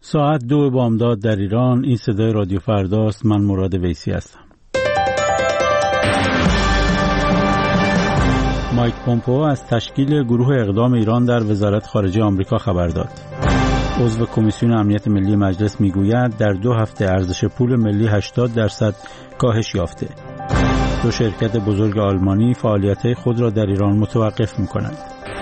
ساعت 2 بامداد در ایران. این صدای رادیو فرداست. من مراد ویسی هستم. مایک پومپئو از تشکیل گروه اقدام ایران در وزارت خارجه آمریکا خبر داد. عضو کمیسیون امنیت ملی مجلس میگوید در 2 هفته ارزش پول ملی 80% کاهش یافته. 2 شرکت بزرگ آلمانی فعالیت خود را در ایران متوقف می‌کنند.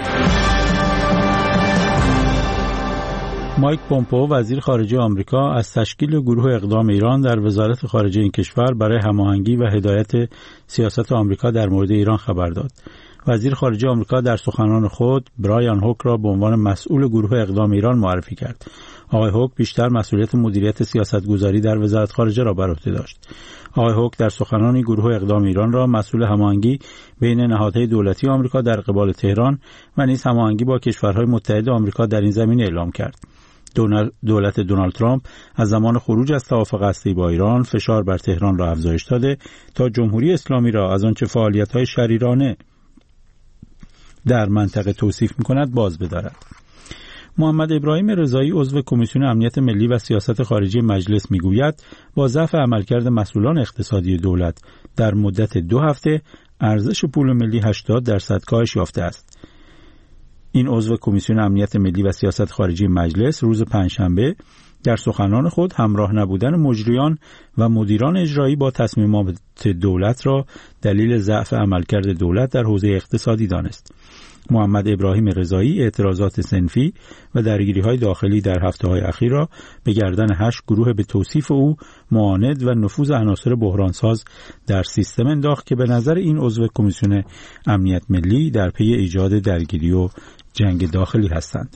مایک پومپئو وزیر خارجه آمریکا از تشکیل گروه اقدام ایران در وزارت خارجه این کشور برای هماهنگی و هدایت سیاست آمریکا در مورد ایران خبر داد. وزیر خارجه آمریکا در سخنان خود برایان هوک را به عنوان مسئول گروه اقدام ایران معرفی کرد. آقای هوک بیشتر مسئولیت مدیریت سیاستگذاری در وزارت خارجه را بر عهده داشت. آقای هوک در سخنان گروه اقدام ایران را مسئول هماهنگی بین نهادهای دولتی آمریکا در قبال تهران و نیز هماهنگی با کشورهای متحد آمریکا در این زمینه اعلام کرد. دولت دونالد ترامپ از زمان خروج از توافق هسته‌ای با ایران فشار بر تهران را افزایش داده تا جمهوری اسلامی را از آنچه فعالیت‌های شریرانه در منطقه توصیف می‌کند باز بدارد. محمد ابراهیم رضایی عضو کمیسیون امنیت ملی و سیاست خارجی مجلس میگوید با ضعف عملکرد مسئولان اقتصادی دولت در مدت 2 هفته ارزش پول ملی 80% کاهش یافته است. این عضو کمیسیون امنیت ملی و سیاست خارجی مجلس روز پنجشنبه در سخنان خود همراه نبودن مجریان و مدیران اجرایی با تصمیمات دولت را دلیل ضعف عملکرد دولت در حوزه اقتصادی دانست. محمد ابراهیم رضایی اعتراضات صنفی و درگیری‌های داخلی در هفته‌های اخیر را به گردن 8 گروه به توصیف او معاند و نفوذ عناصر بحرانساز در سیستم انداخت که به نظر این عضو کمیسیون امنیت ملی در پی ایجاد درگیری و جنگ داخلی هستند.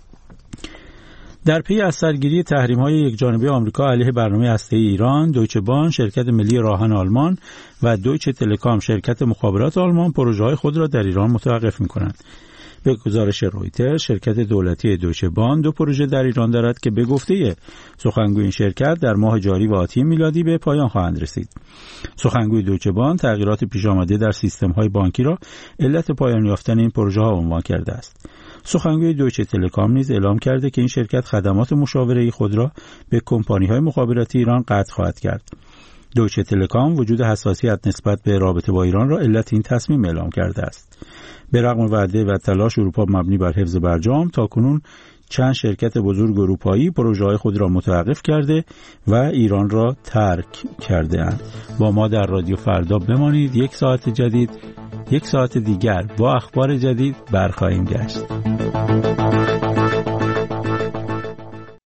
در پی از سرگیری تحریم‌های یکجانبه آمریکا علیه برنامه هسته‌ای ایران، دویچه بان شرکت ملی راهن آلمان و دویچه تلکام شرکت مخابرات آلمان پروژه‌های خود را در ایران متوقف می‌کنند. به گزارش رویترز، شرکت دولتی دویچه بان 2 پروژه در ایران دارد که به گفته سخنگوی این شرکت در ماه جاری و آتی میلادی به پایان خواهند رسید. سخنگوی دویچه بان تغییرات پیش آمده در سیستم‌های بانکی را علت پایان یافتن این پروژه‌ها عنوان کرده است. سخنگوی دویچه تلکام نیز اعلام کرده که این شرکت خدمات مشاوره‌ای خود را به کمپانی‌های مخابراتی ایران قطع خواهد کرد. دویچه تلکام وجود حساسیت نسبت به رابطه با ایران را علت این تصمیم اعلام کرده است. به رغم وعده و تلاش اروپا مبنی بر حفظ برجام، تاکنون چند شرکت بزرگ اروپایی پروژه‌های خود را متوقف کرده و ایران را ترک کرده‌اند. با ما در رادیو فردا بمانید. 1 ساعت جدید، 1 ساعت دیگر با اخبار جدید برخواهیم گشت.